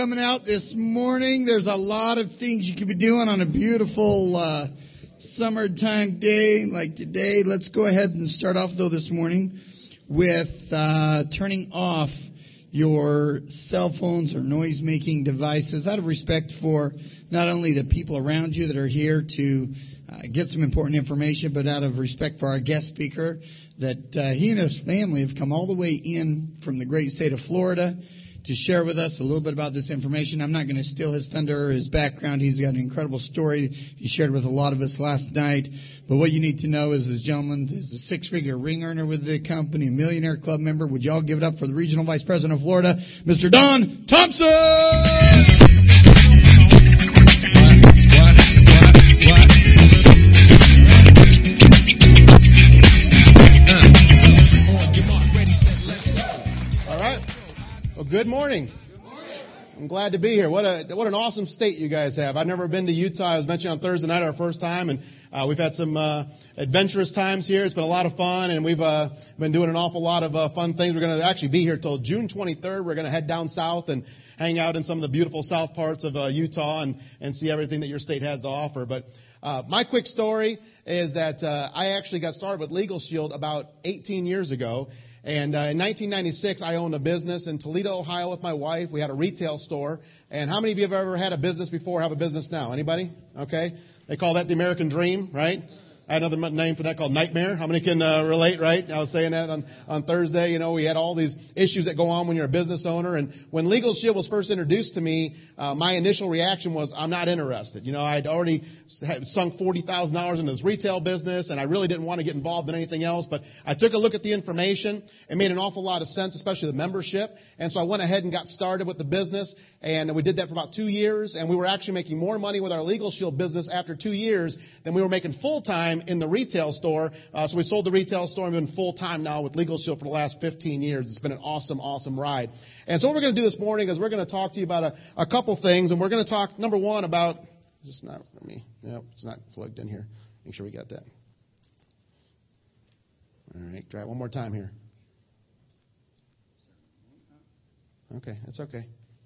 coming out this morning. There's a lot of things you could be doing on a beautiful summertime day like today. Let's go ahead and start off, though, this morning with turning off your cell phones or noise-making devices out of respect for not only the people around you that are here to get some important information, but out of respect for our guest speaker, that he and his family have come all the way in from the great state of Florida to share with us a little bit about this information. I'm not going to steal his thunder or his background. He's got an incredible story he shared with a lot of us last night. But what you need to know is this gentleman is a six-figure ring earner with the company, a Millionaire Club member. Would you all give it up for the Regional Vice President of Florida, Mr. Don Thompson? Good morning. I'm glad to be here. What an awesome state you guys have. I've never been to Utah. I was mentioning on Thursday night, our first time, and we've had some adventurous times here. It's been a lot of fun, and we've been doing an awful lot of fun things. We're going to actually be here till June 23rd. We're going to head down south and hang out in some of the beautiful south parts of Utah and see everything that your state has to offer. But my quick story is that I actually got started with Legal Shield about 18 years ago. And in 1996, I owned a business in Toledo, Ohio with my wife. We had a retail store. And how many of you have ever had a business before, have a business now? Anybody? Okay. They call that the American dream, right? I had another name for that called nightmare. How many can relate, right? I was saying that on Thursday. You know, we had all these issues that go on when you're a business owner. And when Legal Shield was first introduced to me, my initial reaction was, I'm not interested. You know, I'd already sunk $40,000 into this retail business, and I really didn't want to get involved in anything else. But I took a look at the information. It made an awful lot of sense, especially the membership. And so I went ahead and got started with the business. And we did that for about 2 years. And we were actually making more money with our Legal Shield business after 2 years than we were making full-time in the retail store. So we sold the retail store and been full-time now with Legal Shield for the last 15 years. It's been an awesome, awesome ride. And so what we're going to do this morning is we're going to talk to you about a couple things. And we're going to talk, number one, about, it's not for me. No, it's not plugged in here. Make sure we got that. All right, try it one more time here. Okay, that's okay.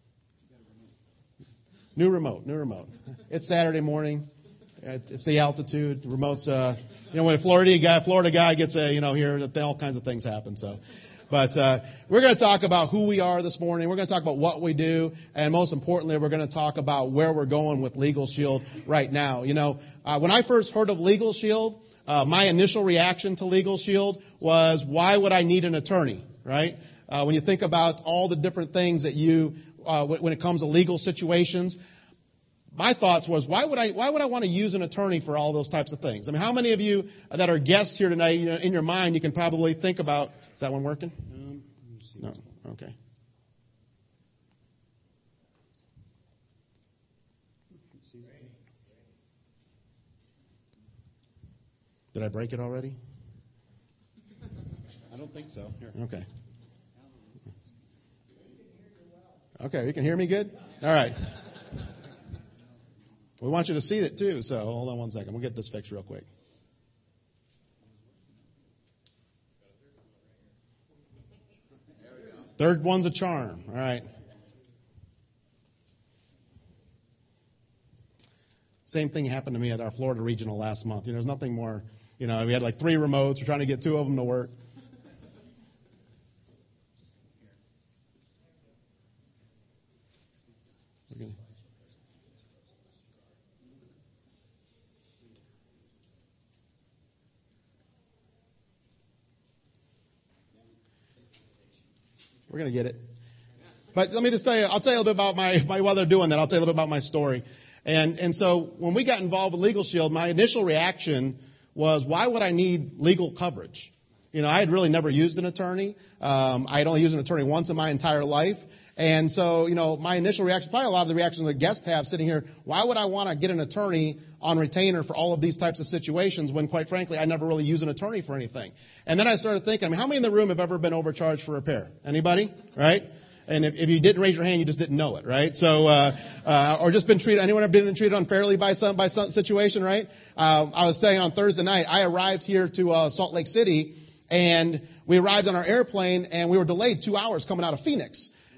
New remote. It's Saturday morning. It's the altitude. The remote's, when a Florida guy gets here, all kinds of things happen. So, but we're going to talk about who we are this morning. We're going to talk about what we do, and most importantly, we're going to talk about where we're going with Legal Shield right now. You know, when I first heard of Legal Shield, my initial reaction to Legal Shield was, why would I need an attorney, right? When you think about all the different things that when it comes to legal situations, my thoughts was, why would I want to use an attorney for all those types of things? I mean, how many of you that are guests here tonight, in your mind, you can probably think about, is that one working? No. Okay. Did I break it already? I don't think so. Here. Okay. Okay, you can hear me good? All right. We want you to see it too, so hold on one second. We'll get this fixed real quick. Third one's a charm. All right. Same thing happened to me at our Florida Regional last month. There's nothing more. We had like 3 remotes. We're trying to get 2 of them to work. We're going to get it. But let me just tell you, I'll tell you a little bit about while they're doing that, I'll tell you a little bit about my story. And so when we got involved with Legal Shield, my initial reaction was, why would I need legal coverage? I had really never used an attorney. I had only used an attorney once in my entire life. And so, my initial reaction, probably a lot of the reactions the guests have sitting here, why would I want to get an attorney on retainer for all of these types of situations when, quite frankly, I never really use an attorney for anything? And then I started thinking, how many in the room have ever been overcharged for repair? Anybody? Right? And if you didn't raise your hand, you just didn't know it, right? So, or just been treated, anyone ever been treated unfairly by some situation, right? I was saying on Thursday night, I arrived here to Salt Lake City, and we arrived on our airplane, and we were delayed 2 hours coming out of Phoenix.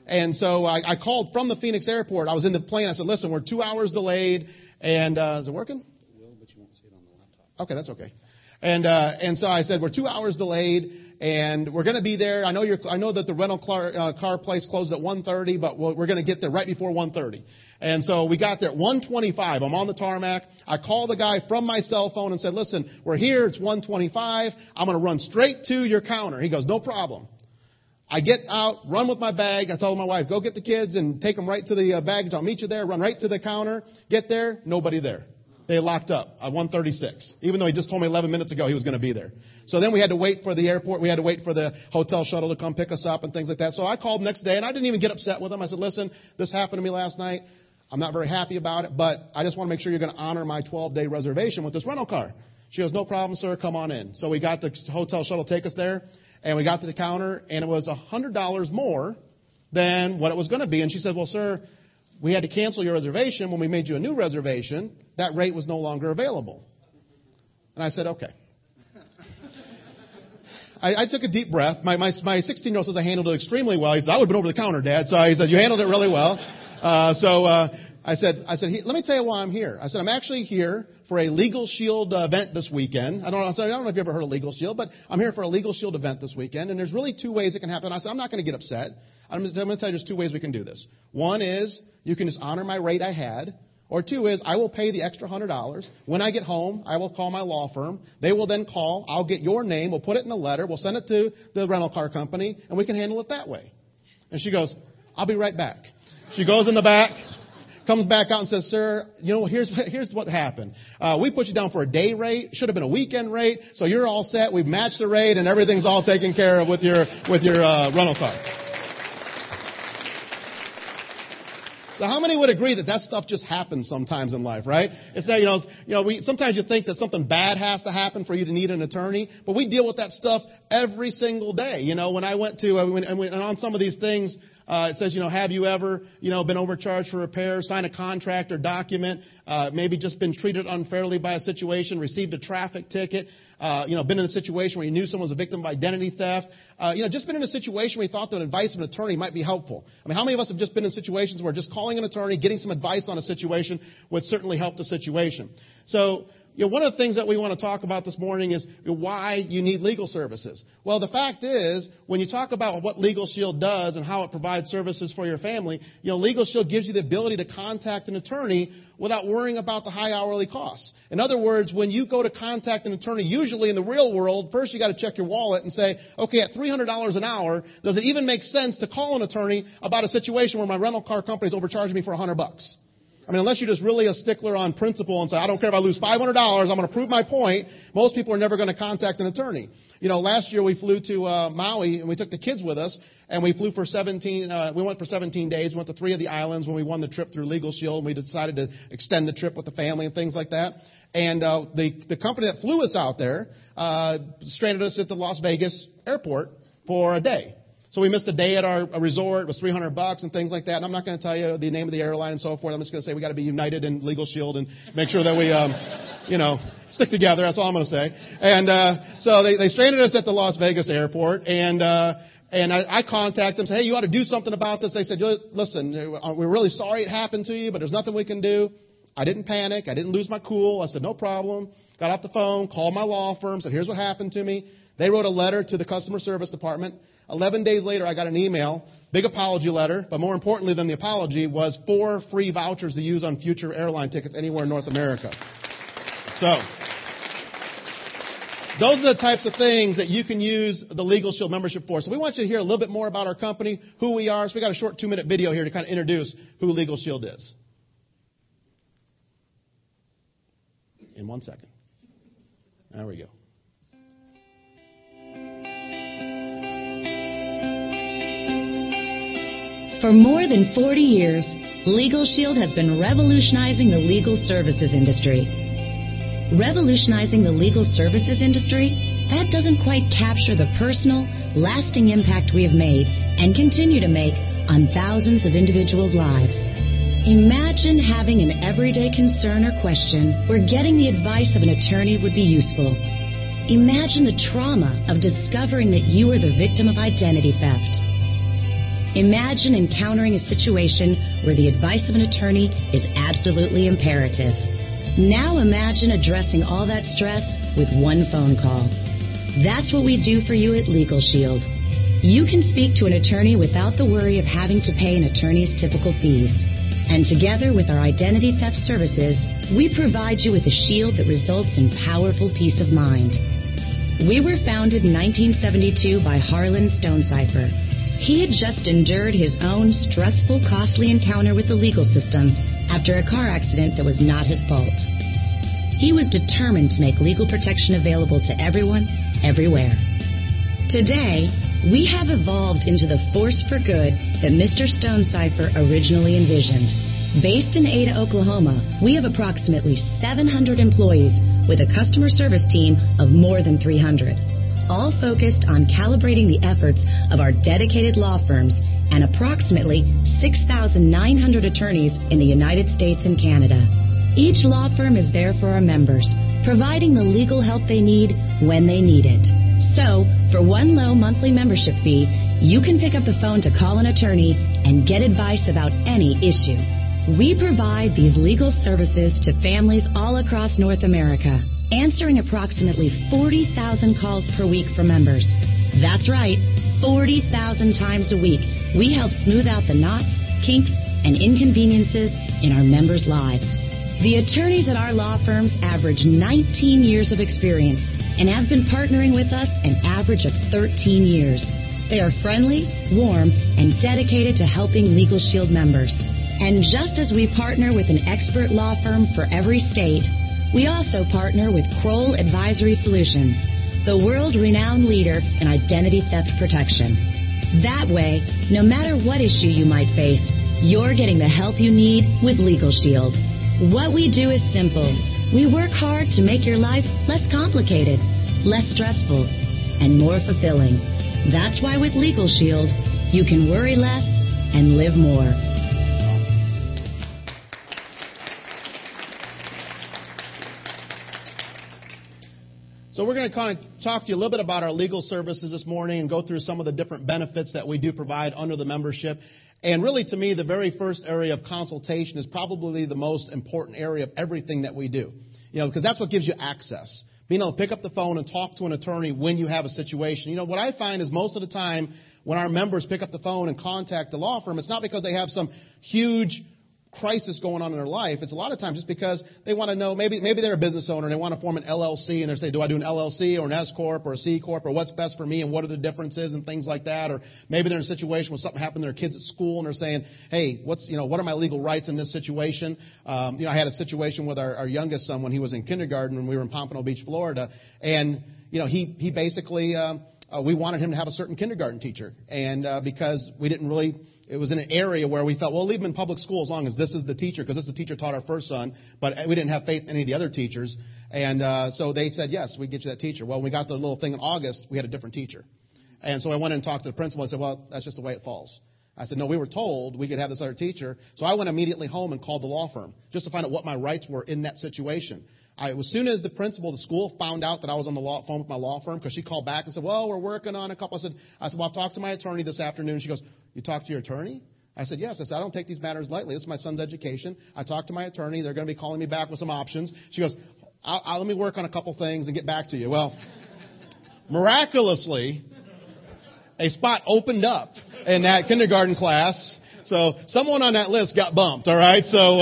And so I called from the Phoenix airport. I was in the plane. I said, listen, we're 2 hours delayed. And is it working? It will, but you won't see it on the laptop. Okay, that's okay. And so I said, we're 2 hours delayed, and we're going to be there. I know that the rental car place closes at 1:30, but we're going to get there right before 1:30. And so we got there at 1:25. I'm on the tarmac. I called the guy from my cell phone and said, listen, we're here. It's 1:25. I'm going to run straight to your counter. He goes, no problem. I get out, run with my bag. I told my wife, go get the kids and take them right to the baggage. I'll meet you there. Run right to the counter. Get there. Nobody there. They locked up at 1:36, even though he just told me 11 minutes ago he was going to be there. So then we had to wait for the airport. We had to wait for the hotel shuttle to come pick us up and things like that. So I called the next day, and I didn't even get upset with him. I said, listen, this happened to me last night. I'm not very happy about it, but I just want to make sure you're going to honor my 12-day reservation with this rental car. She goes, no problem, sir. Come on in. So we got the hotel shuttle take us there, and we got to the counter, and it was $100 more than what it was going to be. And she said, well, sir, we had to cancel your reservation. When we made you a new reservation, that rate was no longer available. And I said, okay. I took a deep breath. My 16-year-old says I handled it extremely well. He said, I would have been over the counter, Dad. So he said, you handled it really well. I said, let me tell you why I'm here. I said, I'm actually here for a Legal Shield event this weekend. I don't know if you ever heard of Legal Shield, but I'm here for a Legal Shield event this weekend. And there's really two ways it can happen. I said, I'm not going to get upset. I'm going to tell you there's two ways we can do this. One is you can just honor my rate I had. Or two is I will pay the extra $100. When I get home, I will call my law firm. They will then call. I'll get your name. We'll put it in the letter. We'll send it to the rental car company, and we can handle it that way. And she goes, I'll be right back. She goes in the back, comes back out and says, sir, here's what happened. We put you down for a day rate. Should have been a weekend rate. So you're all set. We've matched the rate, and everything's all taken care of with your rental car. So how many would agree that stuff just happens sometimes in life, right? It's that, sometimes you think that something bad has to happen for you to need an attorney, but we deal with that stuff every single day. When I went to, and on some of these things, it says, have you ever, been overcharged for repair, signed a contract or document, maybe just been treated unfairly by a situation, received a traffic ticket, been in a situation where you knew someone was a victim of identity theft, just been in a situation where you thought that advice of an attorney might be helpful. I mean, how many of us have just been in situations where just calling an attorney, getting some advice on a situation would certainly help the situation? So, one of the things that we want to talk about this morning is why you need legal services. Well, the fact is, when you talk about what Legal Shield does and how it provides services for your family, Legal Shield gives you the ability to contact an attorney without worrying about the high hourly costs. In other words, when you go to contact an attorney, usually in the real world, first you got to check your wallet and say, okay, at $300 an hour, does it even make sense to call an attorney about a situation where my rental car company is overcharging me for $100? I mean, unless you're just really a stickler on principle and say, I don't care if I lose $500, I'm going to prove my point, most people are never going to contact an attorney. Last year we flew to Maui, and we took the kids with us, and we flew for 17 days. We went to 3 of the islands when we won the trip through Legal Shield, and we decided to extend the trip with the family and things like that. And the company that flew us out there stranded us at the Las Vegas airport for a day. So we missed a day at our resort. It was $300 and things like that. And I'm not going to tell you the name of the airline and so forth. I'm just going to say we got to be united in Legal Shield and make sure that we, stick together. That's all I'm going to say. And so they stranded us at the Las Vegas airport, and I contacted them, say, hey, you ought to do something about this. They said, listen, we're really sorry it happened to you, but there's nothing we can do. I didn't panic. I didn't lose my cool. I said, no problem. Got off the phone, called my law firm, said, here's what happened to me. They wrote a letter to the customer service department. 11 days later, I got an email, big apology letter, but more importantly than the apology was 4 free vouchers to use on future airline tickets anywhere in North America. So, those are the types of things that you can use the Legal Shield membership for. So we want you to hear a little bit more about our company, who we are. So we got a short 2-minute video here to kind of introduce who Legal Shield is. In 1 second. There we go. For more than 40 years, Legal Shield has been revolutionizing the legal services industry. Revolutionizing the legal services industry? That doesn't quite capture the personal, lasting impact we have made and continue to make on thousands of individuals' lives. Imagine having an everyday concern or question where getting the advice of an attorney would be useful. Imagine the trauma of discovering that you are the victim of identity theft. Imagine encountering a situation where the advice of an attorney is absolutely imperative. Now imagine addressing all that stress with one phone call. That's what we do for you at Legal Shield. You can speak to an attorney without the worry of having to pay an attorney's typical fees. And together with our identity theft services, we provide you with a shield that results in powerful peace of mind. We were founded in 1972 by Harlan Stonecipher. He had just endured his own stressful, costly encounter with the legal system after a car accident that was not his fault. He was determined to make legal protection available to everyone, everywhere. Today, we have evolved into the force for good that Mr. Stonecipher originally envisioned. Based in Ada, Oklahoma, we have approximately 700 employees with a customer service team of more than 300, all focused on calibrating the efforts of our dedicated law firms and approximately 6,900 attorneys in the United States and Canada. Each law firm is there for our members, providing the legal help they need when they need it. So, for one low monthly membership fee, you can pick up the phone to call an attorney and get advice about any issue. We provide these legal services to families all across North America, answering approximately 40,000 calls per week for members. That's right, 40,000 times a week. We help smooth out the knots, kinks, and inconveniences in our members' lives. The attorneys at our law firms average 19 years of experience and have been partnering with us an average of 13 years. They are friendly, warm, and dedicated to helping Legal Shield members. And just as we partner with an expert law firm for every state, we also partner with Kroll Advisory Solutions, the world-renowned leader in identity theft protection. That way, no matter what issue you might face, you're getting the help you need with Legal Shield. What we do is simple. We work hard to make your life less complicated, less stressful, and more fulfilling. That's why with Legal Shield, you can worry less and live more. So we're going to kind of talk to you a little bit about our legal services this morning and go through some of the different benefits that we do provide under the membership. And really, to me, the very first area of consultation is probably the most important area of everything that we do. You know, because that's what gives you access. Being able to pick up the phone and talk to an attorney when you have a situation. You know, what I find is most of the time when our members pick up the phone and contact the law firm, it's not because they have some huge crisis going on in their life. It's a lot of times just because they want to know, maybe they're a business owner and they want to form an LLC and they say, do I do an LLC or an S Corp or a C Corp or what's best for me and what are the differences and things like that. Or maybe they're in a situation where something happened to their kids at school and they're saying, hey, what are my legal rights in this situation? I had a situation with our youngest son when he was in kindergarten when we were in Pompano Beach, Florida. And, he basically, we wanted him to have a certain kindergarten teacher. And because we didn't really, it was in an area where we felt, well, leave him in public school as long as this is the teacher, because this is the teacher taught our first son, but we didn't have faith in any of the other teachers. And so they said, yes, we get you that teacher. Well, when we got the little thing in August, we had a different teacher. And so I went in and talked to the principal. I said, well, that's just the way it falls. I said, no, we were told we could have this other teacher. So I went immediately home and called the law firm just to find out what my rights were in that situation. As soon as the principal of the school found out that I was on the phone with my law firm, because she called back and said, well, we're working on a couple. I said, well, I've talked to my attorney this afternoon. She goes, you talked to your attorney? I said, yes. I said, I don't take these matters lightly. This is my son's education. I talked to my attorney. They're going to be calling me back with some options. She goes, let me work on a couple things and get back to you. Well, miraculously, a spot opened up in that kindergarten class. So someone on that list got bumped, all right?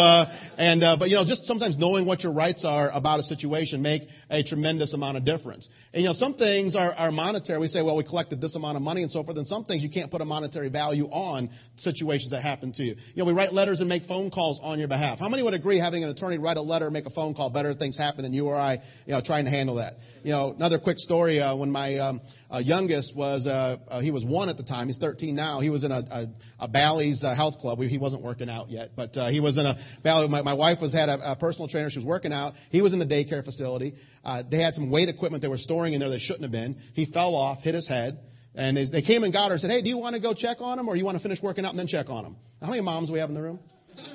But just sometimes knowing what your rights are about a situation make a tremendous amount of difference. And, some things are monetary. We say, well, we collected this amount of money and so forth. And some things you can't put a monetary value on situations that happen to you. We write letters and make phone calls on your behalf. How many would agree having an attorney write a letter and make a phone call, better things happen than you or I, trying to handle that? Another quick story, when my youngest was, he was 1 at the time. He's 13 now. He was in a Bally's health club. He wasn't working out yet, but he was in a Bally's. My wife had a personal trainer. She was working out. He was in the daycare facility. They had some weight equipment they were storing in there that shouldn't have been. He fell off, hit his head, and they came and got her and said, hey, do you want to go check on him or you want to finish working out and then check on him? How many moms do we have in the room?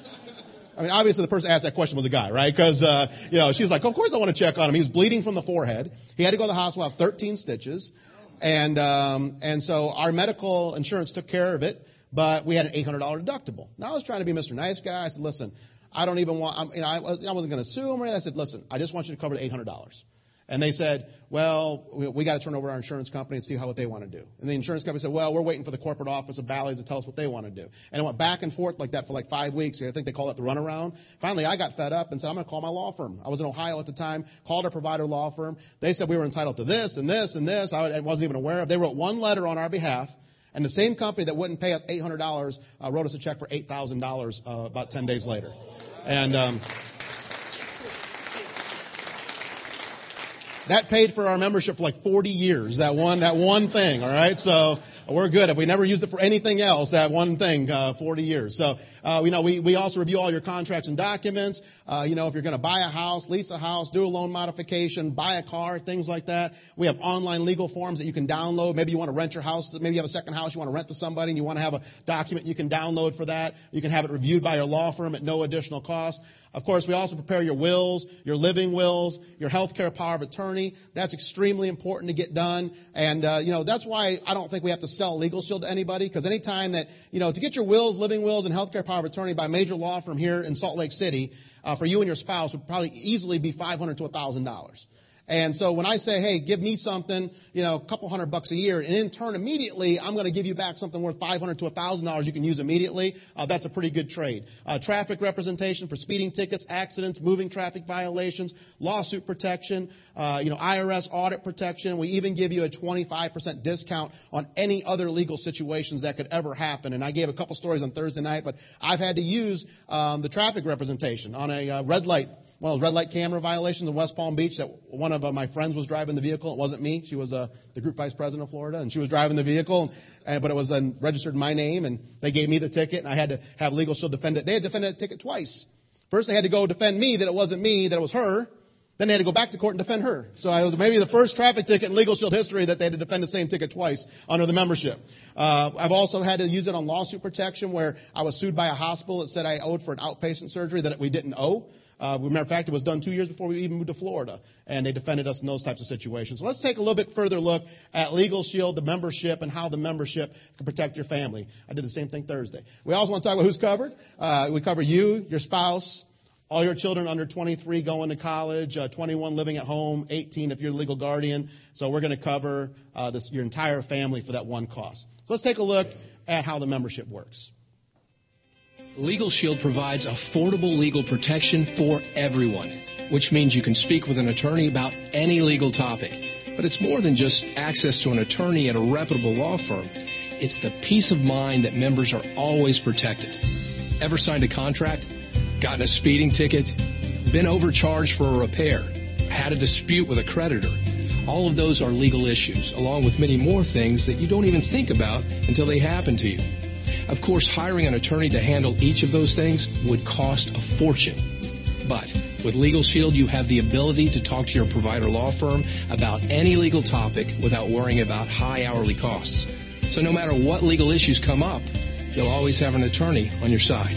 I mean, obviously the person asked that question was a guy, right? Because, she's like, of course I want to check on him. He was bleeding from the forehead. He had to go to the hospital, have 13 stitches. And so our medical insurance took care of it. but we had an $800 deductible. Now, I was trying to be Mr. Nice Guy. I said, listen, I don't even want, I wasn't going to sue them or anything. I said, listen, I just want you to cover the $800. And they said, well, we got to turn over to our insurance company and see what they want to do. And the insurance company said, well, we're waiting for the corporate office of Bally's to tell us what they want to do. And it went back and forth like that for like 5 weeks. I think they call it the runaround. Finally, I got fed up and said, I'm going to call my law firm. I was in Ohio at the time, called our provider law firm. They said we were entitled to this and this and this. I wasn't even aware of. They wrote one letter on our behalf. And the same company that wouldn't pay us $800 wrote us a check for $8,000 about 10 days later. And that paid for our membership for like 40 years, that one thing, all right? So we're good. If we never used it for anything else, that one thing, 40 years. So, we also review all your contracts and documents. If you're going to buy a house, lease a house, do a loan modification, buy a car, things like that. We have online legal forms that you can download. Maybe you want to rent your house. Maybe you have a second house you want to rent to somebody and you want to have a document you can download for that. You can have it reviewed by your law firm at no additional cost. Of course, we also prepare your wills, your living wills, your health care power of attorney. That's extremely important to get done. And, that's why I don't think we have to sell Legal Shield to anybody, because any time that, to get your wills, living wills, and health care power of attorney by a major law firm here in Salt Lake City, for you and your spouse would probably easily be $500 to $1,000. And so when I say, hey, give me something, a couple $100 a year, and in turn immediately I'm going to give you back something worth $500 to $1,000 you can use immediately, that's a pretty good trade. Traffic representation for speeding tickets, accidents, moving traffic violations, lawsuit protection, IRS audit protection. We even give you a 25% discount on any other legal situations that could ever happen. And I gave a couple stories on Thursday night, but I've had to use the traffic representation on a red light. One of those red light camera violations in West Palm Beach that one of my friends was driving the vehicle. It wasn't me. She was the group vice president of Florida, and she was driving the vehicle, but it was registered in my name, and they gave me the ticket, and I had to have Legal Shield defend it. They had defended the ticket twice. First, they had to go defend me that it wasn't me, that it was her. Then they had to go back to court and defend her. So I was maybe the first traffic ticket in Legal Shield history that they had to defend the same ticket twice under the membership. I've also had to use it on lawsuit protection where I was sued by a hospital that said I owed for an outpatient surgery that we didn't owe. Matter of fact, it was done 2 years before we even moved to Florida, and they defended us in those types of situations. So let's take a little bit further look at Legal Shield, the membership, and how the membership can protect your family. I did the same thing Thursday. We also want to talk about who's covered. We cover you, your spouse, all your children under 23 going to college, 21 living at home, 18 if you're a legal guardian. So we're going to cover your entire family for that one cost. So let's take a look at how the membership works. Legal Shield provides affordable legal protection for everyone, which means you can speak with an attorney about any legal topic. But it's more than just access to an attorney at a reputable law firm. It's the peace of mind that members are always protected. Ever signed a contract? Gotten a speeding ticket? Been overcharged for a repair? Had a dispute with a creditor? All of those are legal issues, along with many more things that you don't even think about until they happen to you. Of course, hiring an attorney to handle each of those things would cost a fortune. But with Legal Shield, you have the ability to talk to your provider law firm about any legal topic without worrying about high hourly costs. So no matter what legal issues come up, you'll always have an attorney on your side.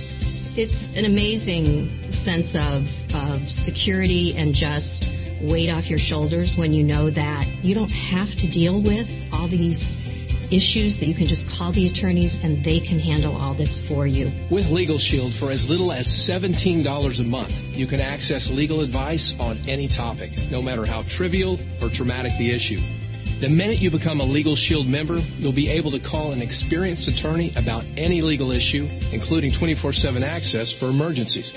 It's an amazing sense of security and just weight off your shoulders when you know that you don't have to deal with all these issues, that you can just call the attorneys and they can handle all this for you. With Legal Shield, for as little as $17 a month, you can access legal advice on any topic, no matter how trivial or traumatic the issue. The minute you become a Legal Shield member, you'll be able to call an experienced attorney about any legal issue, including 24/7 access for emergencies.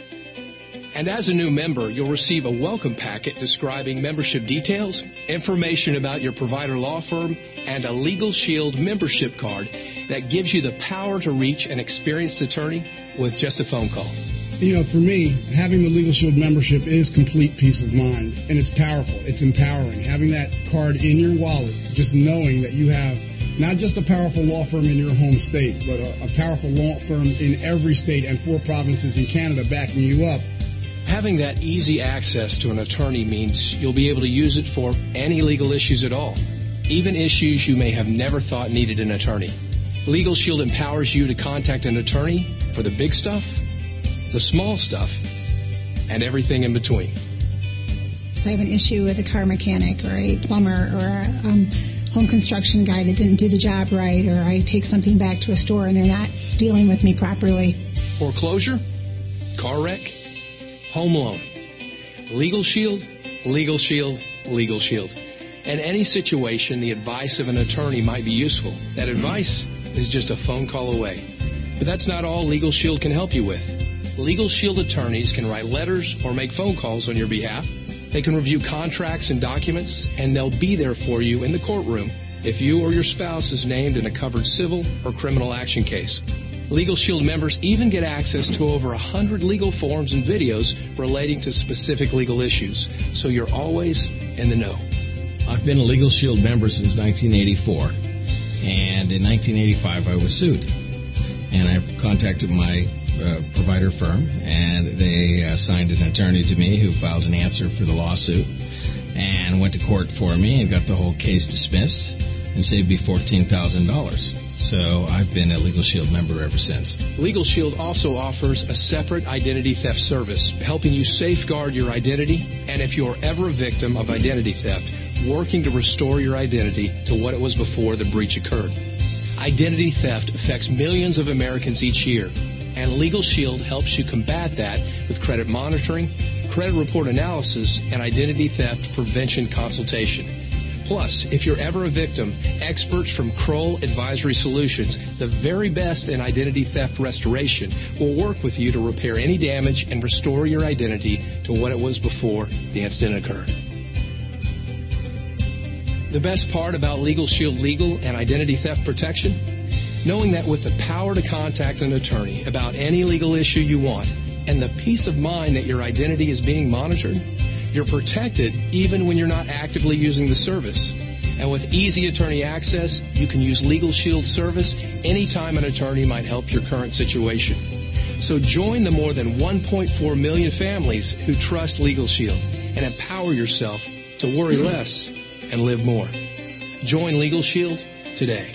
And as a new member, you'll receive a welcome packet describing membership details, information about your provider law firm, and a Legal Shield membership card that gives you the power to reach an experienced attorney with just a phone call. For me, having the Legal Shield membership is complete peace of mind, and it's powerful. It's empowering. Having that card in your wallet, just knowing that you have not just a powerful law firm in your home state, but a powerful law firm in every state and 4 provinces in Canada backing you up. Having that easy access to an attorney means you'll be able to use it for any legal issues at all, even issues you may have never thought needed an attorney. Legal Shield empowers you to contact an attorney for the big stuff, the small stuff, and everything in between. If I have an issue with a car mechanic or a plumber or home construction guy that didn't do the job right, or I take something back to a store and they're not dealing with me properly. Foreclosure, car wreck, home loan. Legal Shield, Legal Shield, Legal Shield. In any situation, the advice of an attorney might be useful. That advice is just a phone call away. But that's not all Legal Shield can help you with. Legal Shield attorneys can write letters or make phone calls on your behalf. They can review contracts and documents, and they'll be there for you in the courtroom if you or your spouse is named in a covered civil or criminal action case. Legal Shield members even get access to over 100 legal forms and videos relating to specific legal issues, so you're always in the know. I've been a Legal Shield member since 1984, and in 1985 I was sued. And I contacted my provider firm, and they assigned an attorney to me who filed an answer for the lawsuit and went to court for me and got the whole case dismissed and saved me $14,000. So I've been a Legal Shield member ever since. Legal Shield also offers a separate identity theft service, helping you safeguard your identity, and if you're ever a victim of identity theft, working to restore your identity to what it was before the breach occurred. Identity theft affects millions of Americans each year, and Legal Shield helps you combat that with credit monitoring, credit report analysis, and identity theft prevention consultation. Plus, if you're ever a victim, experts from Kroll Advisory Solutions, the very best in identity theft restoration, will work with you to repair any damage and restore your identity to what it was before the incident occurred. The best part about Legal Shield legal and identity theft protection? Knowing that with the power to contact an attorney about any legal issue you want and the peace of mind that your identity is being monitored, you're protected even when you're not actively using the service. And with easy attorney access, you can use Legal Shield service anytime an attorney might help your current situation. So join the more than 1.4 million families who trust Legal Shield and empower yourself to worry less and live more. Join Legal Shield today.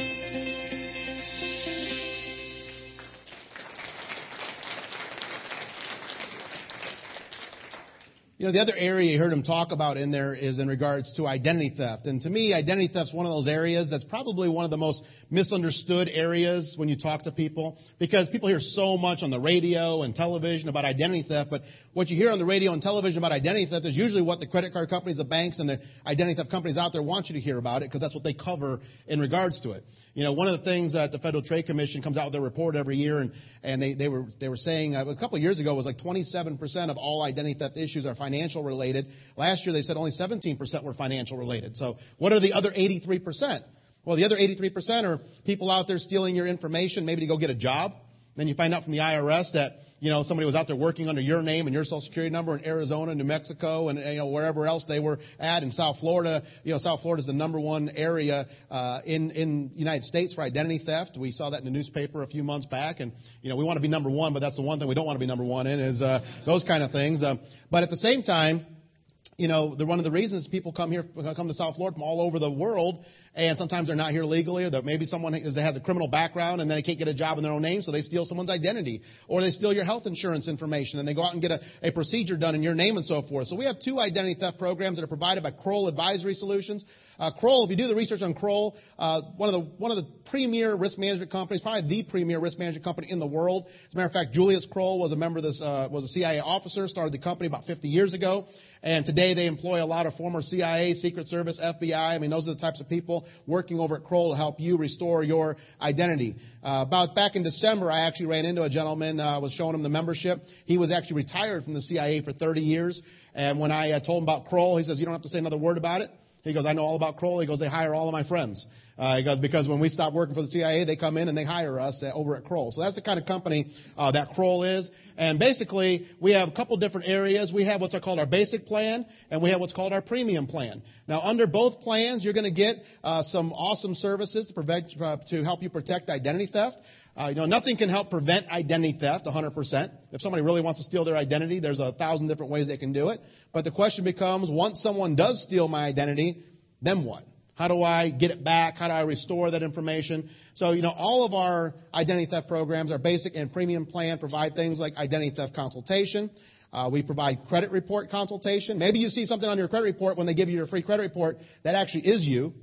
You know, the other area you heard him talk about in there is in regards to identity theft. And to me, identity theft is one of those areas that's probably one of the most misunderstood areas when you talk to people, because people hear so much on the radio and television about identity theft. But what you hear on the radio and television about identity theft is usually what the credit card companies, the banks, and the identity theft companies out there want you to hear about it, because that's what they cover in regards to it. You know, one of the things that the Federal Trade Commission comes out with their report every year, and they were saying a couple of years ago it was like 27% of all identity theft issues are financial related. Last year they said only 17% were financial related. So what are the other 83%? Well, the other 83% are people out there stealing your information, maybe to go get a job. Then you find out from the IRS that, you know, somebody was out there working under your name and your Social Security number in Arizona, New Mexico, and, you know, wherever else they were at. In South Florida, you know, South Florida is the number one area in the United States for identity theft. We saw that in the newspaper a few months back, and, you know, we want to be number one, but that's the one thing we don't want to be number one in is those kind of things. But at the same time, you know, one of the reasons people come to South Florida from all over the world, and sometimes they're not here legally, or that maybe someone has a criminal background and then they can't get a job in their own name, so they steal someone's identity. Or they steal your health insurance information and they go out and get a procedure done in your name and so forth. So we have two identity theft programs that are provided by Kroll Advisory Solutions. Kroll, if you do the research on Kroll, one of the premier risk management companies, probably the premier risk management company in the world. As a matter of fact, Julius Kroll was a member of this, was a CIA officer, started the company about 50 years ago. And today they employ a lot of former CIA, Secret Service, FBI. I mean, those are the types of people working over at Kroll to help you restore your identity. About back in December, I actually ran into a gentleman, was showing him the membership. He was actually retired from the CIA for 30 years. And when I told him about Kroll, he says, "You don't have to say another word about it." He goes, "I know all about Kroll." He goes, "They hire all of my friends." He goes, because when we stop working for the CIA, they come in and they hire us over at Kroll. So that's the kind of company that Kroll is. And basically, we have a couple different areas. We have what's called our basic plan, and we have what's called our premium plan. Now, under both plans, you're going to get some awesome services to help you protect identity theft. You know, nothing can help prevent identity theft 100%. If somebody really wants to steal their identity, there's 1,000 different ways they can do it. But the question becomes, once someone does steal my identity, then what? How do I get it back? How do I restore that information? So, you know, all of our identity theft programs, our basic and premium plan, provide things like identity theft consultation. We provide credit report consultation. Maybe you see something on your credit report when they give you your free credit report that actually is you.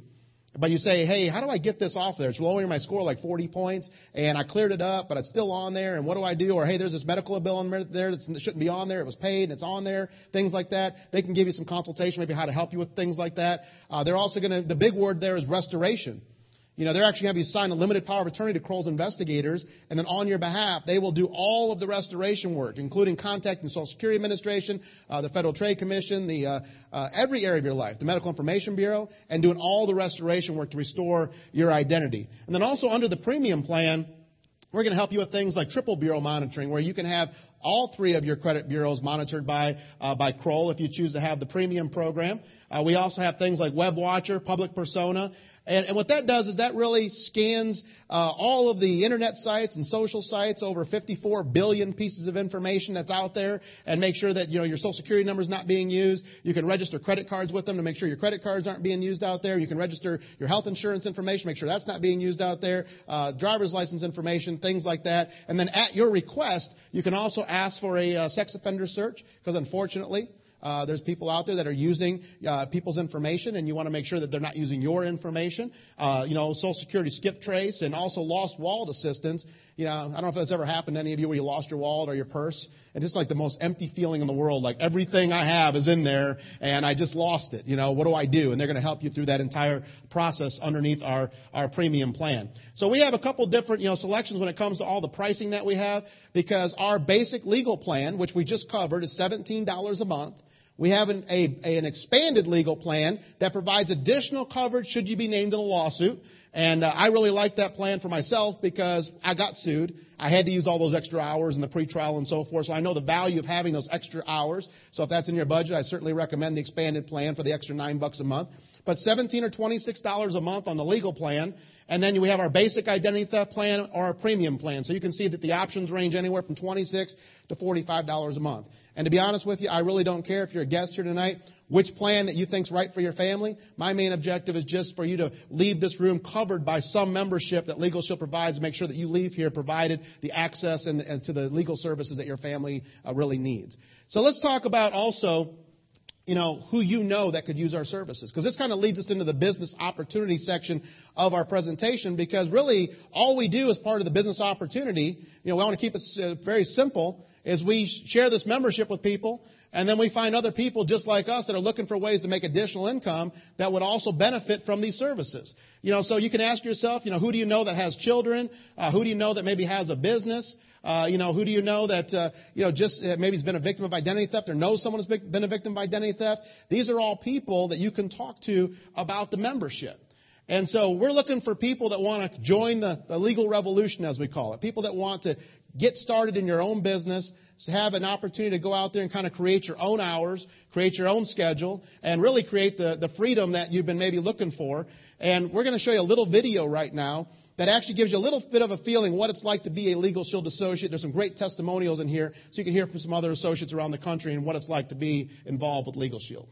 But you say, hey, how do I get this off there? It's lowering my score like 40 points, and I cleared it up, but it's still on there, and what do I do? Or, hey, there's this medical bill on there that shouldn't be on there. It was paid, and it's on there, things like that. They can give you some consultation, maybe how to help you with things like that. They're also going to, the big word there is restoration. You know, they're actually going to have you sign a limited power of attorney to Kroll's investigators, and then on your behalf, they will do all of the restoration work, including contacting the Social Security Administration, the Federal Trade Commission, every area of your life, the Medical Information Bureau, and doing all the restoration work to restore your identity. And then also under the premium plan, we're going to help you with things like triple bureau monitoring, where you can have all three of your credit bureaus monitored by Kroll if you choose to have the premium program. We also have things like WebWatcher, Public Persona. And what that does is that really scans all of the internet sites and social sites, over 54 billion pieces of information that's out there, and make sure that, you know, your Social Security number is not being used. You can register credit cards with them to make sure your credit cards aren't being used out there. You can register your health insurance information, make sure that's not being used out there, driver's license information, things like that. And then at your request, you can also ask for a sex offender search, because unfortunately, there's people out there that are using people's information, and you want to make sure that they're not using your information. Social Security skip trace, and also lost wallet assistance. You know, I don't know if that's ever happened to any of you where you lost your wallet or your purse. And just like the most empty feeling in the world, like everything I have is in there and I just lost it. You know, what do I do? And they're going to help you through that entire process underneath our premium plan. So we have a couple different, selections when it comes to all the pricing that we have, because our basic legal plan, which we just covered, is $17 a month. We have an expanded legal plan that provides additional coverage should you be named in a lawsuit. And I really like that plan for myself because I got sued. I had to use all those extra hours in the pretrial and so forth. So I know the value of having those extra hours. So if that's in your budget, I certainly recommend the expanded plan for the extra $9 a month. But $17 or $26 a month on the legal plan. And then we have our basic identity theft plan or our premium plan. So you can see that the options range anywhere from $26 to $45 a month. And to be honest with you, I really don't care if you're a guest here tonight, which plan that you think's right for your family. My main objective is just for you to leave this room covered by some membership that Legal Shield provides to make sure that you leave here provided the access and to the legal services that your family really needs. So let's talk about also who that could use our services. Because this kind of leads us into the business opportunity section of our presentation, because really all we do as part of the business opportunity, we want to keep it very simple, is we share this membership with people, and then we find other people just like us that are looking for ways to make additional income that would also benefit from these services. So you can ask yourself, who do you know that has children? Who do you know that maybe has a business? Who do you know that, maybe has been a victim of identity theft or knows someone who's been a victim of identity theft? These are all people that you can talk to about the membership. And so we're looking for people that want to join the legal revolution, as we call it. People that want to get started in your own business, to have an opportunity to go out there and kind of create your own hours, create your own schedule, and really create the freedom that you've been maybe looking for. And we're going to show you a little video right now that actually gives you a little bit of a feeling what it's like to be a Legal Shield associate. There's some great testimonials in here, so you can hear from some other associates around the country and what it's like to be involved with Legal Shield.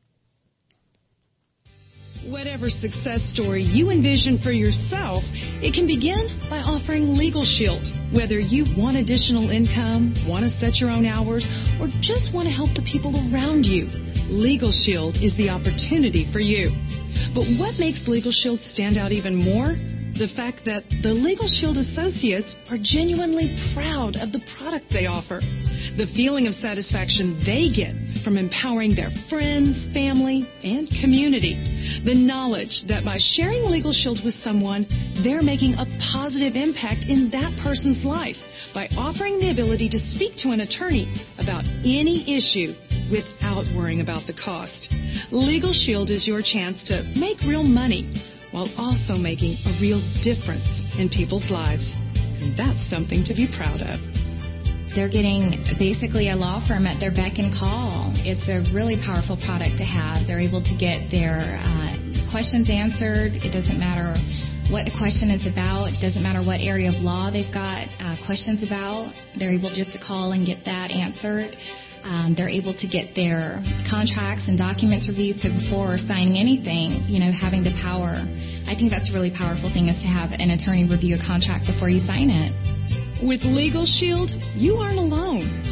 Whatever success story you envision for yourself, it can begin by offering Legal Shield. Whether you want additional income, want to set your own hours, or just want to help the people around you, Legal Shield is the opportunity for you. But what makes Legal Shield stand out even more? The fact that the Legal Shield associates are genuinely proud of the product they offer. The feeling of satisfaction they get from empowering their friends, family, and community. The knowledge that by sharing Legal Shield with someone, they're making a positive impact in that person's life by offering the ability to speak to an attorney about any issue without worrying about the cost. Legal Shield is your chance to make real money while also making a real difference in people's lives. And that's something to be proud of. They're getting basically a law firm at their beck and call. It's a really powerful product to have. They're able to get their questions answered. It doesn't matter what the question is about. It doesn't matter what area of law they've got questions about. They're able just to call and get that answered. They're able to get their contracts and documents reviewed. So before signing anything, having the power. I think that's a really powerful thing, is to have an attorney review a contract before you sign it. With Legal Shield, you aren't alone. Learning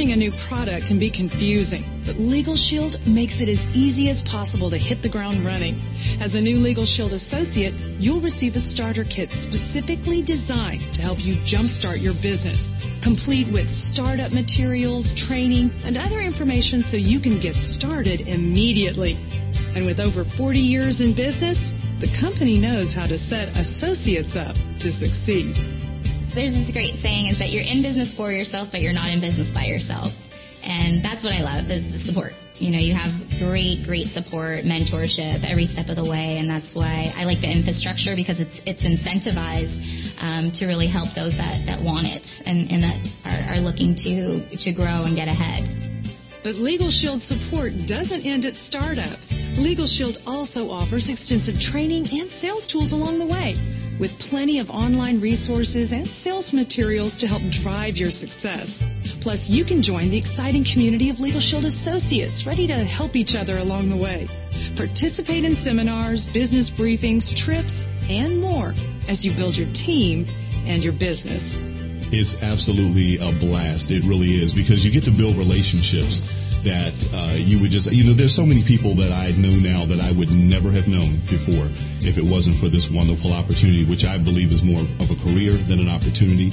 Learning a new product can be confusing, but Legal Shield makes it as easy as possible to hit the ground running. As a new Legal Shield associate, you'll receive a starter kit specifically designed to help you jumpstart your business, complete with startup materials, training, and other information so you can get started immediately. And with over 40 years in business, the company knows how to set associates up to succeed. There's this great saying is that you're in business for yourself, but you're not in business by yourself. And that's what I love is the support. You have great support, mentorship every step of the way, and that's why I like the infrastructure because it's incentivized to really help those that want it and that are looking to grow and get ahead. But Legal Shield support doesn't end at startup. Legal Shield also offers extensive training and sales tools along the way, with plenty of online resources and sales materials to help drive your success. Plus, you can join the exciting community of Legal Shield associates ready to help each other along the way. Participate in seminars, business briefings, trips, and more as you build your team and your business. It's absolutely a blast. It really is, because you get to build relationships that you would just, there's so many people that I know now that I would never have known before if it wasn't for this wonderful opportunity, which I believe is more of a career than an opportunity.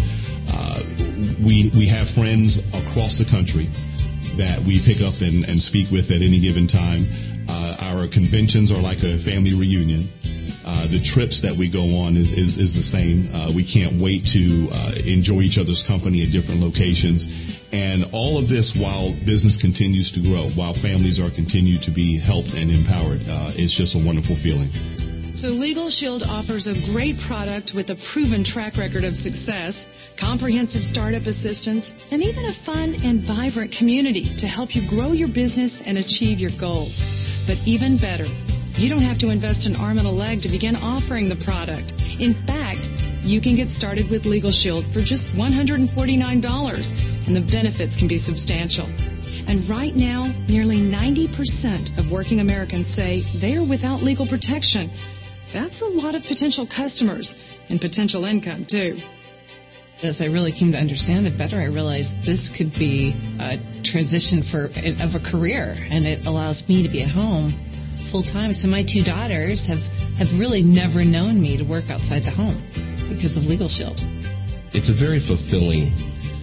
We have friends across the country that we pick up and speak with at any given time. Our conventions are like a family reunion. The trips that we go on is the same. We can't wait to enjoy each other's company at different locations. And all of this while business continues to grow, while families are continued to be helped and empowered. It's just a wonderful feeling. So Legal Shield offers a great product with a proven track record of success, comprehensive startup assistance, and even a fun and vibrant community to help you grow your business and achieve your goals. But even better, you don't have to invest an arm and a leg to begin offering the product. In fact, you can get started with Legal Shield for just $149, and the benefits can be substantial. And right now, nearly 90% of working Americans say they are without legal protection. That's a lot of potential customers and potential income, too. As I really came to understand it better, I realized this could be a transition of a career, and it allows me to be at home full-time. So my two daughters have really never known me to work outside the home because of Legal Shield. It's a very fulfilling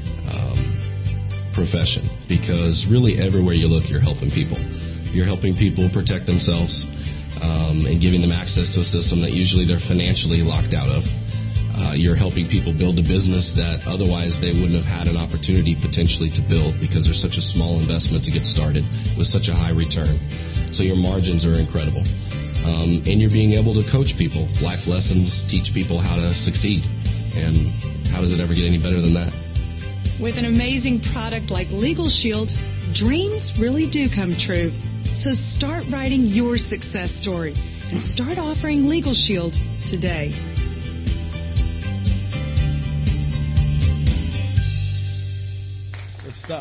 profession because really everywhere you look, you're helping people. You're helping people protect themselves and giving them access to a system that usually they're financially locked out of. You're helping people build a business that otherwise they wouldn't have had an opportunity potentially to build because there's such a small investment to get started with such a high return. So your margins are incredible. And you're being able to coach people, life lessons, teach people how to succeed. And how does it ever get any better than that? With an amazing product like Legal Shield, dreams really do come true. So start writing your success story and start offering Legal Shield today. Good stuff.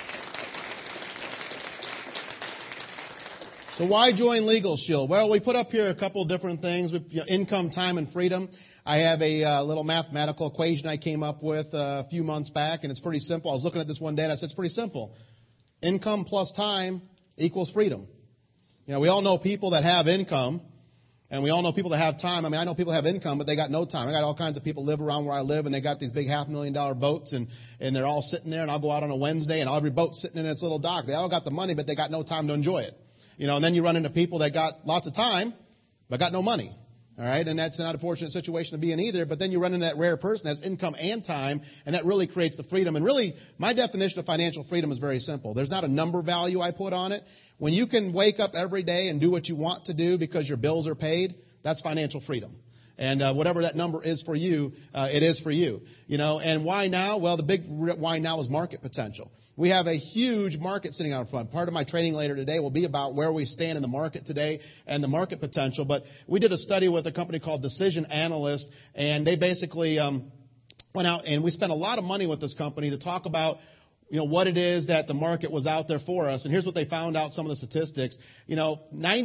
So why join Legal Shield? Well, we put up here a couple different things. Income, time, and freedom. I have a little mathematical equation I came up with a few months back, and it's pretty simple. I was looking at this one day, and I said, it's pretty simple. Income plus time equals freedom. We all know people that have income, and we all know people that have time. I mean, I know people that have income, but they got no time. I got all kinds of people live around where I live, and they got these big $500,000 boats, and they're all sitting there, and I'll go out on a Wednesday, and every boat's sitting in its little dock. They all got the money, but they got no time to enjoy it. And then you run into people that got lots of time, but got no money. All right, and that's not a fortunate situation to be in either, but then you run into that rare person that has income and time, and that really creates the freedom. And really, my definition of financial freedom is very simple. There's not a number value I put on it. When you can wake up every day and do what you want to do because your bills are paid, that's financial freedom. And whatever that number is for you, it is for you. And why now? Well, the big why now is market potential. We have a huge market sitting out front. Part of my training later today will be about where we stand in the market today and the market potential. But we did a study with a company called Decision Analyst, and they basically went out, and we spent a lot of money with this company to talk about what it is that the market was out there for us. And here's what they found out, some of the statistics. 90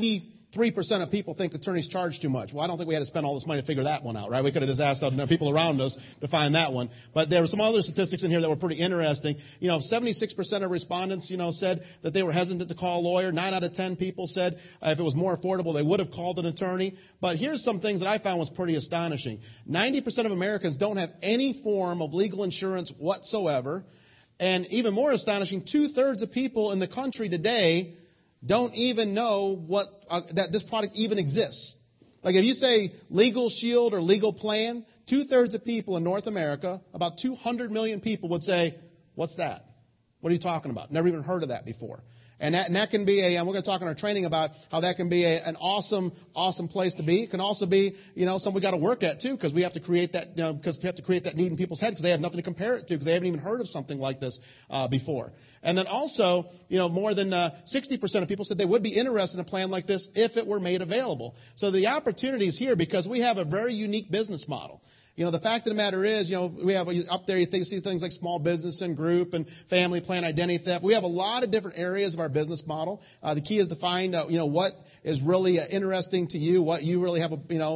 3% of people think attorneys charge too much. Well, I don't think we had to spend all this money to figure that one out, right? We could have just asked people around us to find that one. But there were some other statistics in here that were pretty interesting. 76% of respondents, said that they were hesitant to call a lawyer. 9 out of 10 people said if it was more affordable, they would have called an attorney. But here's some things that I found was pretty astonishing. 90% of Americans don't have any form of legal insurance whatsoever. And even more astonishing, 2/3 of people in the country today don't even know that this product even exists. Like if you say Legal Shield or Legal Plan, 2/3 of people in North America, about 200 million people would say, what's that? What are you talking about? Never even heard of that before. And that can be we're going to talk in our training about how that can be an awesome place to be. It can also be, something we got to work at too, because we have to create that, because we have to create that need in people's head because they have nothing to compare it to because they haven't even heard of something like this before. And then also, more than 60% of people said they would be interested in a plan like this if it were made available. So the opportunity is here because we have a very unique business model. The fact of the matter is, we have up there, you see things like small business and group and family plan, identity theft. We have a lot of different areas of our business model. The key is to find, what is really interesting to you, what you really have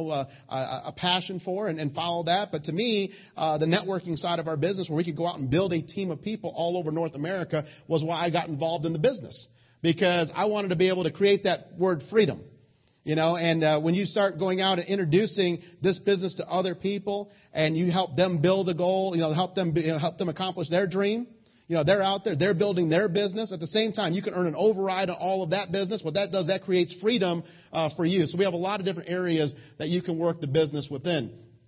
a passion for and follow that. But to me, the networking side of our business where we could go out and build a team of people all over North America was why I got involved in the business. Because I wanted to be able to create that word freedom. And when you start going out and introducing this business to other people and you help them build a goal, help them accomplish their dream, they're out there, they're building their business. At the same time, you can earn an override on all of that business. What that does, that creates freedom for you. So we have a lot of different areas that you can work the business within.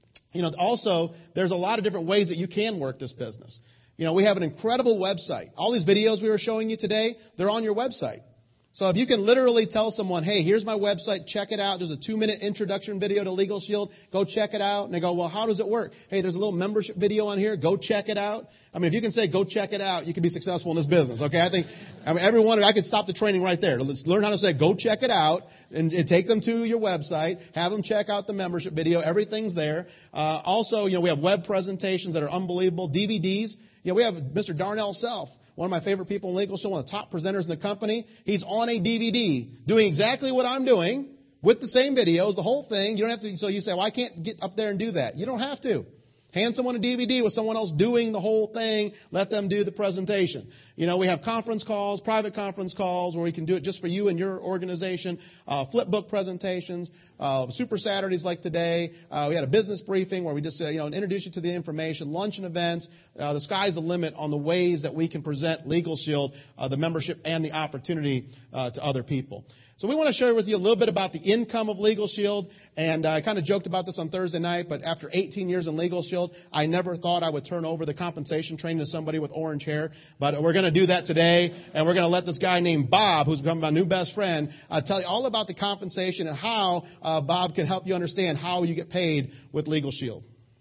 Also, there's a lot of different ways that you can work this business. We have an incredible website. All these videos we were showing you today, they're on your website. So if you can literally tell someone, hey, here's my website, check it out. There's a 2-minute introduction video to Legal Shield. Go check it out. And they go, well, how does it work? Hey, there's a little membership video on here. Go check it out. If you can say, go check it out, you can be successful in this business. Okay. Everyone, I could stop the training right there. Let's learn how to say, go check it out and take them to your website. Have them check out the membership video. Everything's there. Also, we have web presentations that are unbelievable. DVDs. We have Mr. Darnell Self. One of my favorite people in Legal Shield, one of the top presenters in the company. He's on a DVD doing exactly what I'm doing with the same videos, the whole thing. You don't have to. So you say, well, I can't get up there and do that. You don't have to. Hand someone a DVD with someone else doing the whole thing. Let them do the presentation. We have conference calls, private conference calls, where we can do it just for you and your organization. Flip book presentations, Super Saturdays like today. We had a business briefing where we just introduce you to the information, luncheon events. The sky's the limit on the ways that we can present Legal Shield, the membership, and the opportunity to other people. So we want to share with you a little bit about the income of Legal Shield. And I kind of joked about this on Thursday night, but after 18 years in Legal Shield, I never thought I would turn over the compensation training to somebody with orange hair. But we're going to do that today, and we're going to let this guy named Bob, who's become my new best friend, tell you all about the compensation and how Bob can help you understand how you get paid with Legal Shield.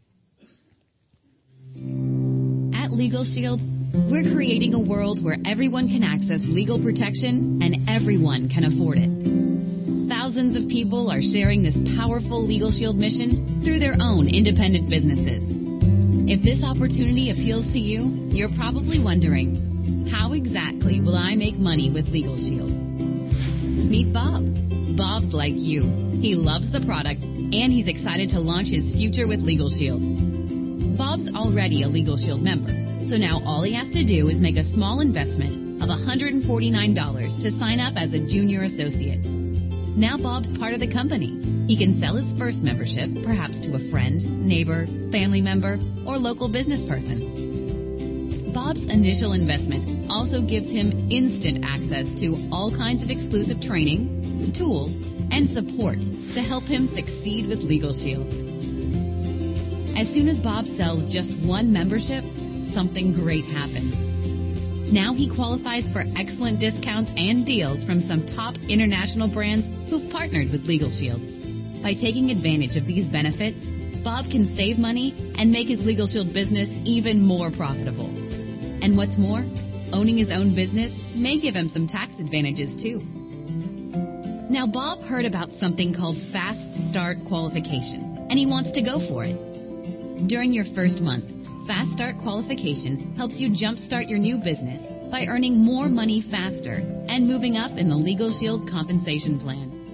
At Legal Shield, we're creating a world where everyone can access legal protection and everyone can afford it. Thousands of people are sharing this powerful Legal Shield mission through their own independent businesses. If this opportunity appeals to you, you're probably wondering, how exactly will I make money with Legal Shield? Meet Bob. Bob's like you. He loves the product and he's excited to launch his future with Legal Shield. Bob's already a Legal Shield member. So now all he has to do is make a small investment of $149 to sign up as a junior associate. Now Bob's part of the company. He can sell his first membership, perhaps to a friend, neighbor, family member, or local business person. Bob's initial investment also gives him instant access to all kinds of exclusive training, tools, and support to help him succeed with Legal Shield. As soon as Bob sells just one membership, something great happens. Now he qualifies for excellent discounts and deals from some top international brands who've partnered with Legal Shield. By taking advantage of these benefits, Bob can save money and make his Legal Shield business even more profitable. And what's more, owning his own business may give him some tax advantages too. Now Bob heard about something called Fast Start Qualification, and he wants to go for it. During your first month, Fast Start Qualification helps you jumpstart your new business by earning more money faster and moving up in the Legal Shield compensation plan.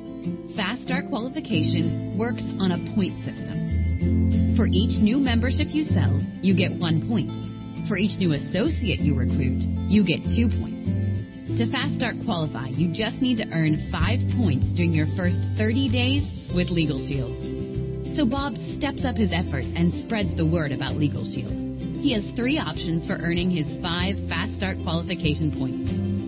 Fast Start Qualification works on a point system. For each new membership you sell, you get 1 point. For each new associate you recruit, you get 2 points. To Fast Start Qualify, you just need to earn 5 points during your first 30 days with Legal Shield. So Bob steps up his efforts and spreads the word about Legal Shield. He has 3 options for earning his 5 Fast Start Qualification points.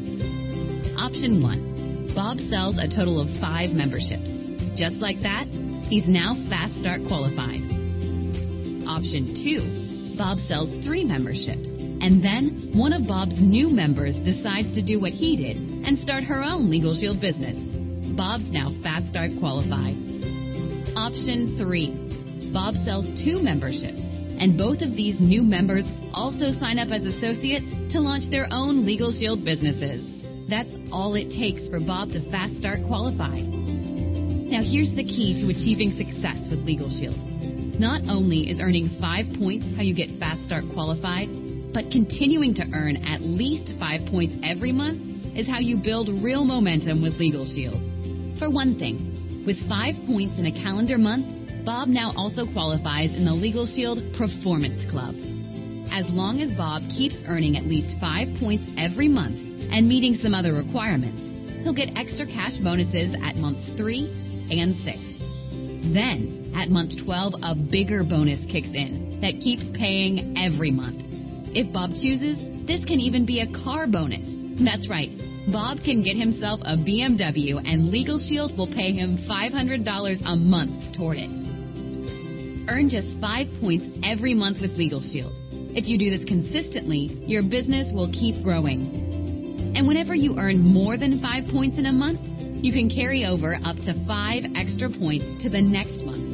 Option 1. Bob sells a total of 5 memberships. Just like that, he's now Fast Start Qualified. Option 2. Bob sells 3 memberships. And then one of Bob's new members decides to do what he did and start her own Legal Shield business. Bob's now Fast Start Qualified. Option 3. Bob sells 2 memberships, and both of these new members also sign up as associates to launch their own Legal Shield businesses. That's all it takes for Bob to Fast Start Qualified. Now here's the key to achieving success with Legal Shield. Not only is earning 5 points how you get Fast Start Qualified, but continuing to earn at least 5 points every month is how you build real momentum with Legal Shield. For one thing, with 5 points in a calendar month, Bob now also qualifies in the Legal Shield Performance Club. As long as Bob keeps earning at least 5 points every month and meeting some other requirements, he'll get extra cash bonuses at months 3 and 6. Then, at month 12, a bigger bonus kicks in that keeps paying every month. If Bob chooses, this can even be a car bonus. That's right. Bob can get himself a BMW, and Legal Shield will pay him $500 a month toward it. Earn just 5 points every month with Legal Shield. If you do this consistently, your business will keep growing. And whenever you earn more than 5 points in a month, you can carry over up to 5 extra points to the next month.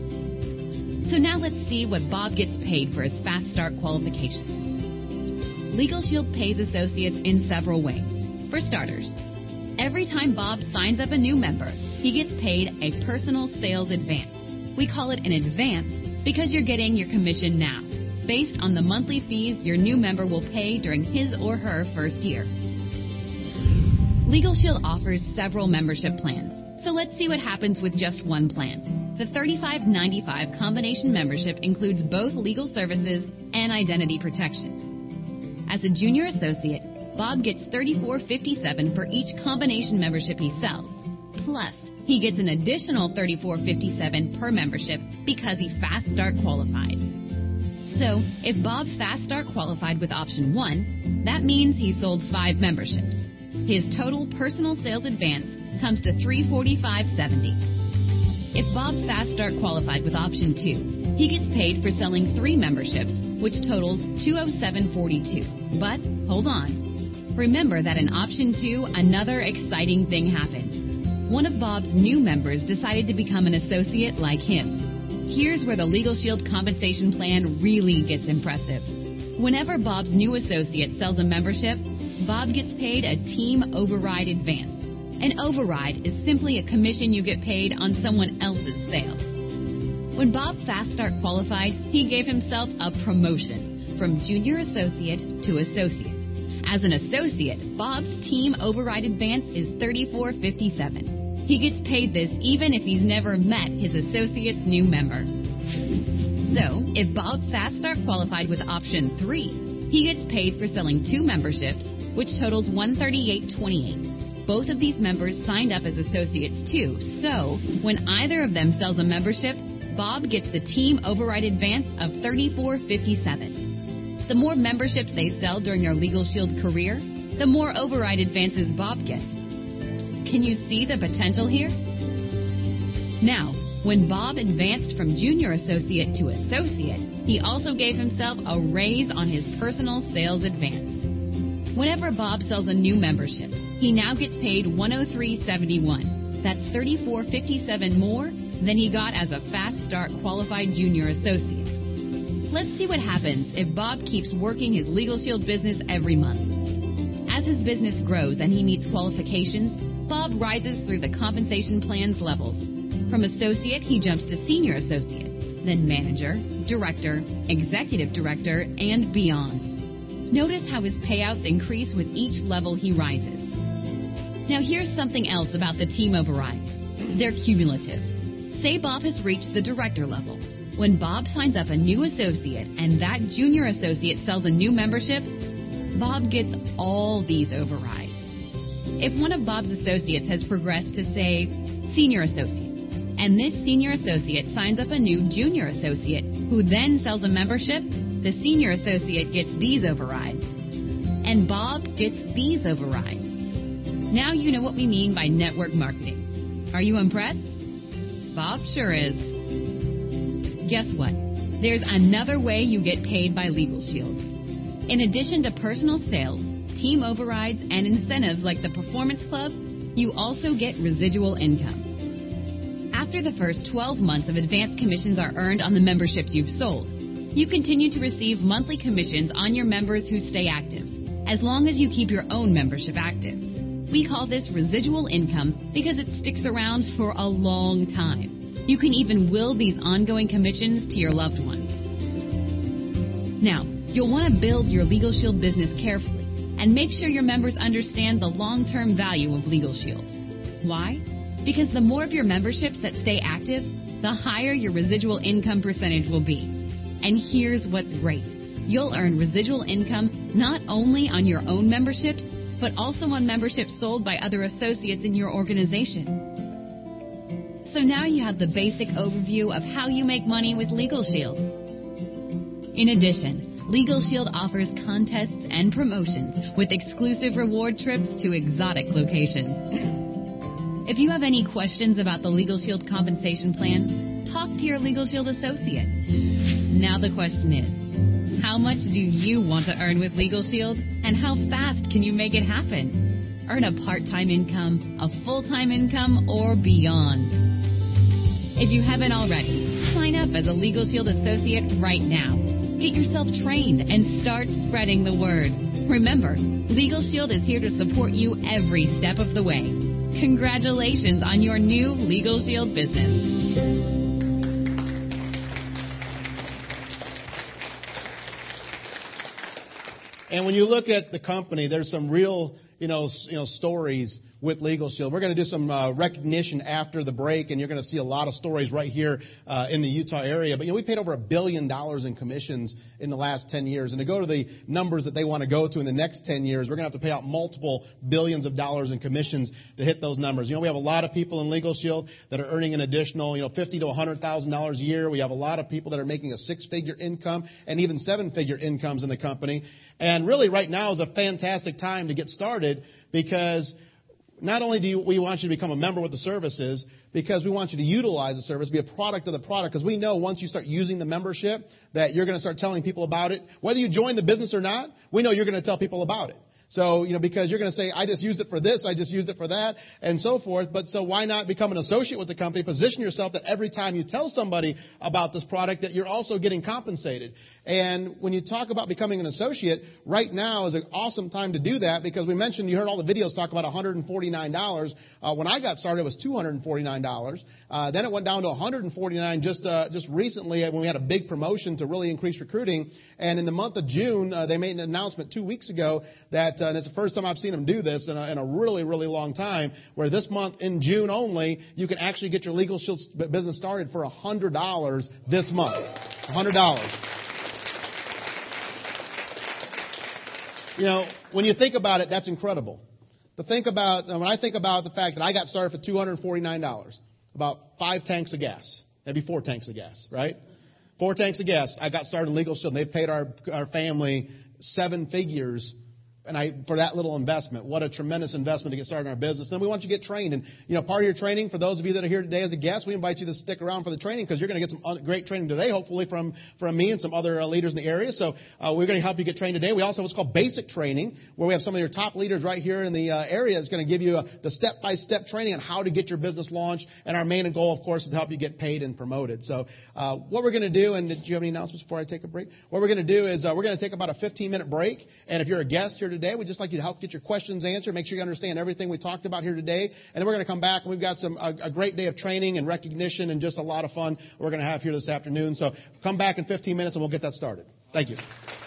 So now let's see what Bob gets paid for his Fast Start Qualification. Legal Shield pays associates in several ways. For starters, every time Bob signs up a new member, he gets paid a personal sales advance. We call it an advance because you're getting your commission now, based on the monthly fees your new member will pay during his or her first year. Legal Shield offers several membership plans, so let's see what happens with just one plan. The $35.95 combination membership includes both legal services and identity protection. As a junior associate, Bob gets $34.57 for each combination membership he sells. Plus, he gets an additional $34.57 per membership because he Fast Start qualified. So, if Bob Fast Start qualified with option 1, that means he sold 5 memberships. His total personal sales advance comes to $345.70. If Bob Fast Start qualified with option 2, he gets paid for selling 3 memberships, which totals $207.42. But, hold on. Remember that in option 2, another exciting thing happened. One of Bob's new members decided to become an associate like him. Here's where the Legal Shield compensation plan really gets impressive. Whenever Bob's new associate sells a membership, Bob gets paid a team override advance. An override is simply a commission you get paid on someone else's sale. When Bob Fast Start qualified, he gave himself a promotion from junior associate to associate. As an associate, Bob's team override advance is $34.57. He gets paid this even if he's never met his associate's new member. So, if Bob Fast Start qualified with option 3, he gets paid for selling 2 memberships, which totals $138.28. Both of these members signed up as associates too, so when either of them sells a membership, Bob gets the team override advance of $34.57. The more memberships they sell during their Legal Shield career, the more override advances Bob gets. Can you see the potential here? Now, when Bob advanced from junior associate to associate, he also gave himself a raise on his personal sales advance. Whenever Bob sells a new membership, he now gets paid $103.71. That's $34.57 more than he got as a Fast Start qualified junior associate. Let's see what happens if Bob keeps working his Legal Shield business every month. As his business grows and he meets qualifications, Bob rises through the compensation plan's levels. From associate, he jumps to senior associate, then manager, director, executive director, and beyond. Notice how his payouts increase with each level he rises. Now here's something else about the team overrides. They're cumulative. Say Bob has reached the director level. When Bob signs up a new associate and that junior associate sells a new membership, Bob gets all these overrides. If one of Bob's associates has progressed to, say, senior associate, and this senior associate signs up a new junior associate who then sells a membership, the senior associate gets these overrides. And Bob gets these overrides. Now you know what we mean by network marketing. Are you impressed? Bob sure is. Guess what? There's another way you get paid by Legal Shield. In addition to personal sales, team overrides, and incentives like the Performance Club, you also get residual income. After the first 12 months of advanced commissions are earned on the memberships you've sold, you continue to receive monthly commissions on your members who stay active, as long as you keep your own membership active. We call this residual income because it sticks around for a long time. You can even will these ongoing commissions to your loved ones. Now, you'll want to build your Legal Shield business carefully and make sure your members understand the long-term value of Legal Shield. Why? Because the more of your memberships that stay active, the higher your residual income percentage will be. And here's what's great. You'll earn residual income not only on your own memberships, but also on memberships sold by other associates in your organization. So now you have the basic overview of how you make money with Legal Shield. In addition, Legal Shield offers contests and promotions with exclusive reward trips to exotic locations. If you have any questions about the Legal Shield compensation plan, talk to your Legal Shield associate. Now the question is, how much do you want to earn with Legal Shield, and how fast can you make it happen? Earn a part-time income, a full-time income, or beyond. If you haven't already, sign up as a Legal Shield associate right now. Get yourself trained and start spreading the word. Remember, Legal Shield is here to support you every step of the way. Congratulations on your new Legal Shield business. And when you look at the company, there's some real, stories with Legal Shield. We're going to do some recognition after the break, and you're going to see a lot of stories right here in the Utah area. But we paid over $1 billion in commissions in the last 10 years. And to go to the numbers that they want to go to in the next 10 years, we're going to have to pay out multiple billions of dollars in commissions to hit those numbers. We have a lot of people in Legal Shield that are earning an additional, $50,000 to $100,000 a year. We have a lot of people that are making a six-figure income and even seven-figure incomes in the company. And really, right now is a fantastic time to get started, because not only do we want you to become a member with the services, because we want you to utilize the service, be a product of the product, because we know once you start using the membership that you're going to start telling people about it. Whether you join the business or not, we know you're going to tell people about it. So, because you're going to say, I just used it for this, I just used it for that, and so forth. But so why not become an associate with the company? Position yourself that every time you tell somebody about this product that you're also getting compensated. And when you talk about becoming an associate, right now is an awesome time to do that, because we mentioned, you heard all the videos talk about $149. When I got started, it was $249. Then it went down to $149 just recently when we had a big promotion to really increase recruiting. And in the month of June, they made an announcement 2 weeks ago that, and it's the first time I've seen them do this in a really, really long time, where this month in June only, you can actually get your Legal Shield business started for $100 this month. $100. When you think about it, that's incredible. When I think about the fact that I got started for $249, about 5 tanks of gas, maybe 4 tanks of gas, right? 4 tanks of gas. I got started in Legal Shield, and they've paid our family 7 figures. And for that little investment, what a tremendous investment to get started in our business. Then we want you to get trained. And, part of your training, for those of you that are here today as a guest, we invite you to stick around for the training, because you're going to get some great training today, hopefully from me and some other leaders in the area. So we're going to help you get trained today. We also have what's called basic training, where we have some of your top leaders right here in the area that's going to give you the step-by-step training on how to get your business launched. And our main goal, of course, is to help you get paid and promoted. So what we're going to do, and do you have any announcements before I take a break? What we're going to do is we're going to take about a 15-minute break. And if you're a guest here today, we'd just like you to help get your questions answered. Make sure you understand everything we talked about here today. And then we're going to come back, and we've got a great day of training and recognition and just a lot of fun we're going to have here this afternoon. So come back in 15 minutes, and we'll get that started. Thank you.